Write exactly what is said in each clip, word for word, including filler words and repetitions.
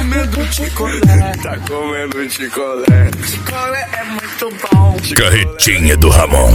comendo picolé, tá comendo picolé. Picolé é muito bom. Carretinha do Ramon.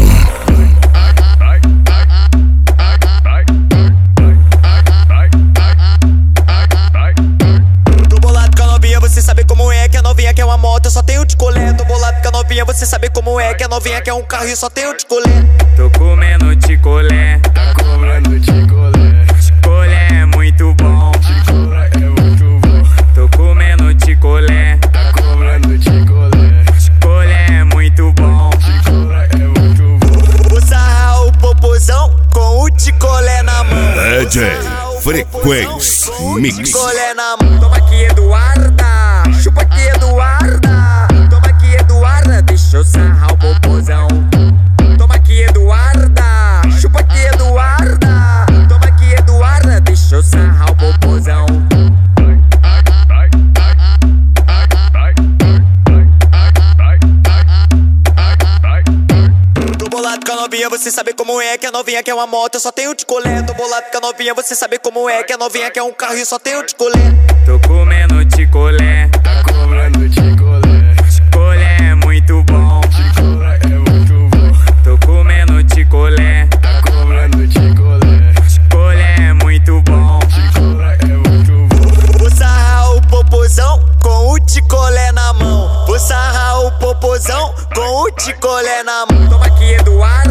Tô bolado com a novinha, você sabe como é. Que a novinha quer uma moto, eu só tenho picolé. Tô bolado com a novinha, você sabe como é. Que a novinha quer um carro e eu só tenho picolé. Tô comendo picolé, Tá comendo picolé. picolé é muito bom. Picolé é muito bom. Tô comendo picolé, Tá comendo picolé. picolé é muito bom. Picolé é muito bom. Vou sarrar o popozão com o picolé na mão. D J Frequência Mix. Picolé na mão. Toma aqui, Eduarda, chupa aqui, Eduarda. Toma aqui, Eduarda, deixa eu sarrar o popozão. Toma aqui, Eduarda, chupa aqui, Eduarda. Toma aqui, Eduarda, deixa eu sarrar o popozão. Tô bolado com a novinha, você sabe como é. Que a novinha quer uma moto, eu só tenho picolé. Tô bolado com a novinha, você sabe como é. Que a novinha quer um carro e eu só tenho picolé. Tô comendo picolé, Tá comendo picolé. picolé é muito bom. Picolé é muito bom. Tô comendo picolé, Tá comendo picolé. picolé é muito bom. Picolé é muito bom. Vou sarrar o popozão com o picolé na mão. Vou sarrar o popozão com o picolé na mão. Toma aqui, Eduarda.